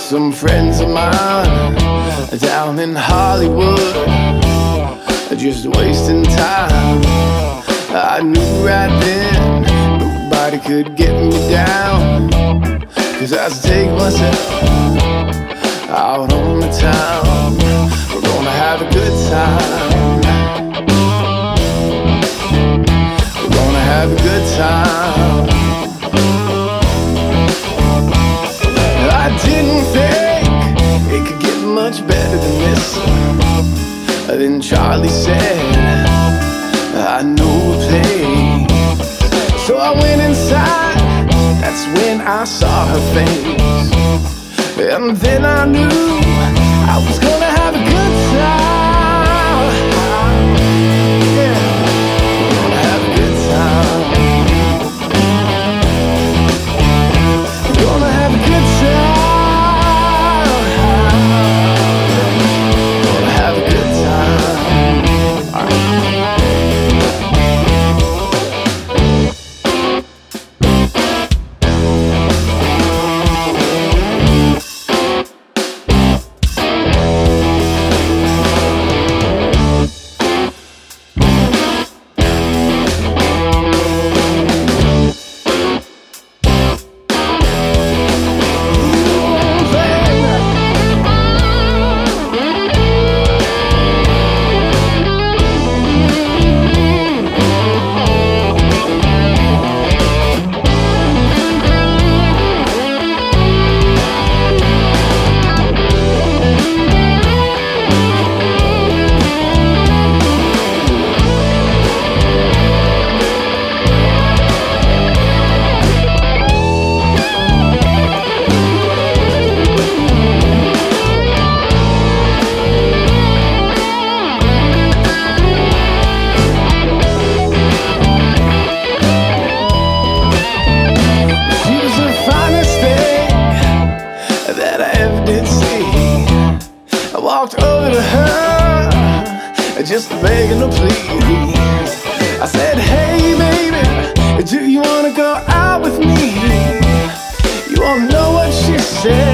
some friends of mine down in Hollywood, just wasting time. I knew right then nobody could get me down, 'cause I take myself out on the town. We're gonna have a good time. We're gonna have a good time. I didn't think it could get much better than this. Then Charlie said, I know a place. So I went inside, that's when I saw her face. And then I knew I was gonna have a good time. Yeah, gonna have a good time. Gonna have a good time. Gonna have a good time. All right. Walked over to her, just begging to please. I said, hey baby, do you wanna go out with me? You won't know what she said.